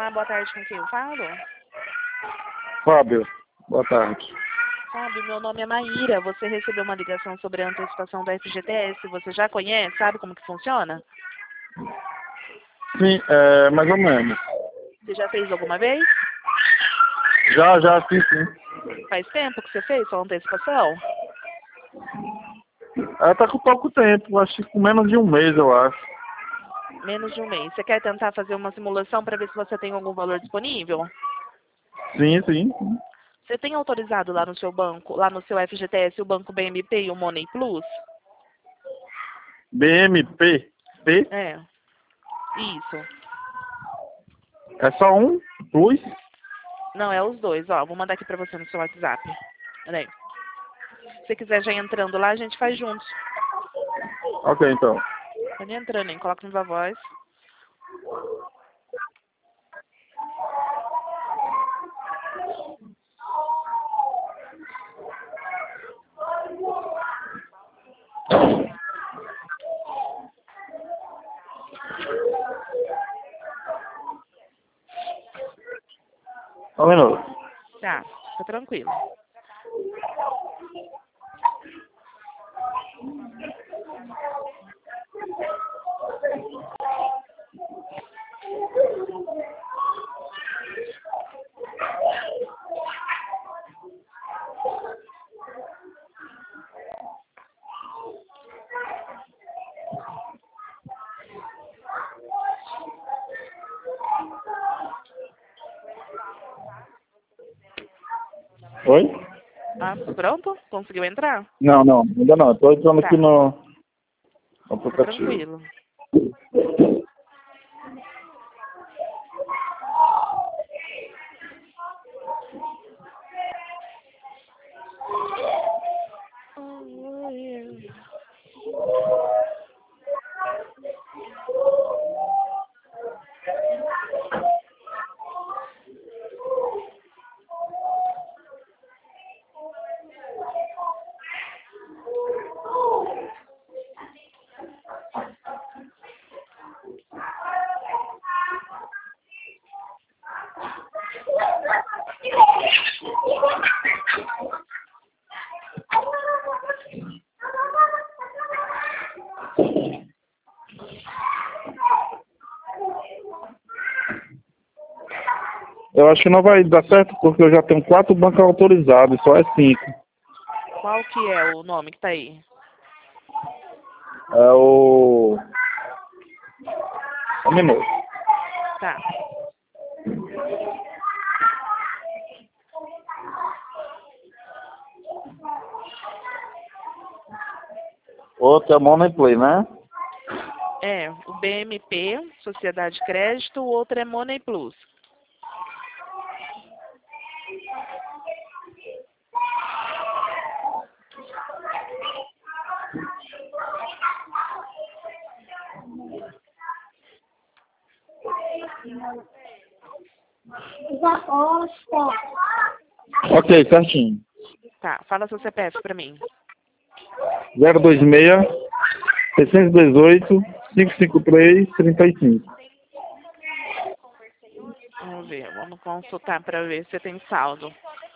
Olá, boa tarde, com quem eu falo? Fábio, boa tarde. Fábio, meu nome é Maíra. Você recebeu uma ligação sobre a antecipação do FGTS. Você já conhece? Sabe como que funciona? Sim, mais ou menos. Você já fez alguma vez? Já, sim. Faz tempo que você fez sua antecipação? Tá com pouco tempo, acho que com menos de um mês, eu acho. Menos de um mês. Você quer tentar fazer uma simulação para ver se você tem algum valor disponível? Sim. Você tem autorizado lá no seu banco, lá no seu FGTS, o Banco BMP e o Money Plus? BMP? P? É, isso. É só um? Plus? Não, é os dois, ó. Vou mandar aqui pra você no seu WhatsApp. Peraí. Se você quiser já ir entrando lá, a gente faz juntos. Ok, então. Pode ir entrando, hein? Coloca no Viva Voz. Um minuto. Tá, fica tranquilo. Oi? Ah, pronto? Conseguiu entrar? Não, ainda não. Estou entrando Tá, aqui no fica aplicativo. tranquilo. Eu acho que não vai dar certo porque eu já tenho 4 bancos autorizados, só é 5. Qual que é o nome que tá aí? É o... Um minuto. Tá. Outro é Money Play, né? É, o BMP, Sociedade de Crédito, o outro é Money Plus. Ok, certinho. Tá, fala seu CPF pra mim. 026 618 553 35. Vamos ver, vamos consultar pra ver se tem saldo.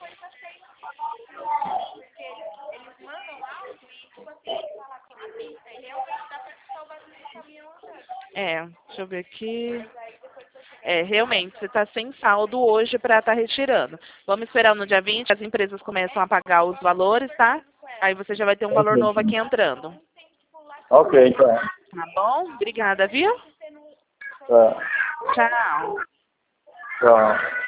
É, deixa eu ver aqui. É, realmente, você está sem saldo hoje para estar retirando. Vamos esperar no dia 20, as empresas começam a pagar os valores, tá? Aí você já vai ter um valor novo aqui entrando. Ok, então. Tá bom? Obrigada, viu? Tá. Tchau. Tchau.